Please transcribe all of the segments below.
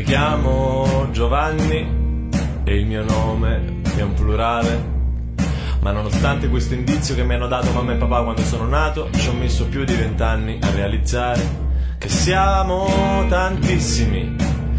chiamo Giovanni e il mio nome è un plurale. Ma nonostante questo indizio che mi hanno dato mamma e papà quando sono nato, ci ho messo più di 20 anni a realizzare che siamo tantissimi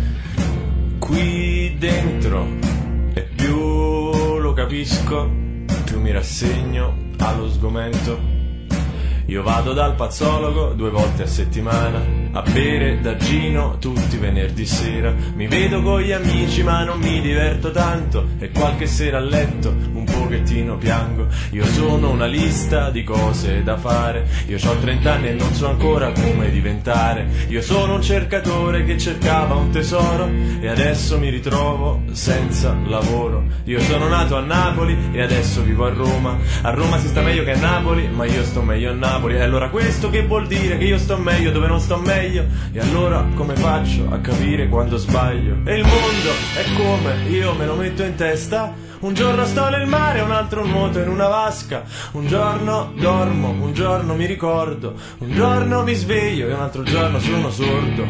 qui dentro. E più lo capisco, più mi rassegno allo sgomento. Io vado dal pazzologo 2 volte a settimana a bere da Gino tutti i venerdì sera. Mi vedo con gli amici ma non mi diverto tanto e qualche sera a letto un pochettino piango. Io sono una lista di cose da fare. Io ho 30 anni e non so ancora come diventare. Io sono un cercatore che cercava un tesoro e adesso mi ritrovo senza lavoro. Io sono nato a Napoli e adesso vivo a Roma. A Roma si sta meglio che a Napoli, ma io sto meglio a Napoli. E allora questo che vuol dire? Che io sto meglio dove non sto meglio? E allora come faccio a capire quando sbaglio? E il mondo è come io me lo metto in testa. Un giorno sto nel mare, un altro nuoto in una vasca. Un giorno dormo, un giorno mi ricordo. Un giorno mi sveglio e un altro giorno sono sordo.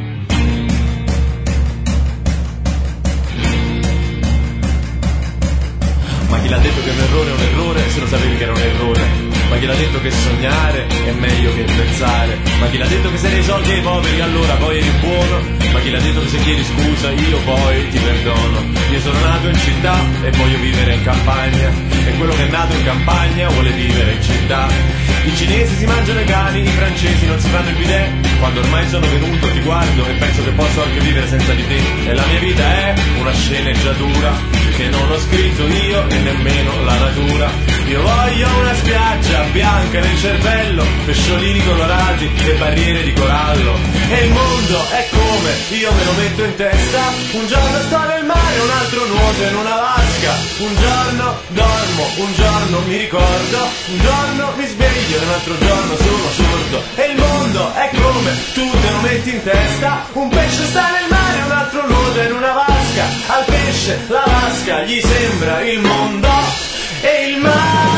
Ma chi l'ha detto che un errore è un errore se lo sapevi che era un errore? Ma chi l'ha detto che sognare è meglio che pensare? Ma chi l'ha detto che se dai soldi ai poveri allora poi eri buono? Ma chi l'ha detto che se chiedi scusa io poi ti perdono? Io sono nato in città e voglio vivere in campagna, e quello che è nato in campagna vuole vivere in città. I cinesi si mangiano i cani, i francesi non si fanno il bidet. Quando ormai sono venuto ti guardo e penso che posso anche vivere senza di te. E la mia vita è una sceneggiatura che non ho scritto io e nemmeno la natura. Io voglio una spiaggia bianca nel cervello, pesciolini colorati e barriere di corallo. E il mondo è come io me lo metto in testa. Un giorno sto nel mare, un altro nuoto in una vasca. Un giorno dormo, un giorno mi ricordo. Un giorno mi sveglio e un altro giorno sono sordo. E il mondo è come tu te lo metti in testa. Un pesce sta nel mare, un altro nuota in una vasca. Al pesce la vasca gli sembra il mondo e il mare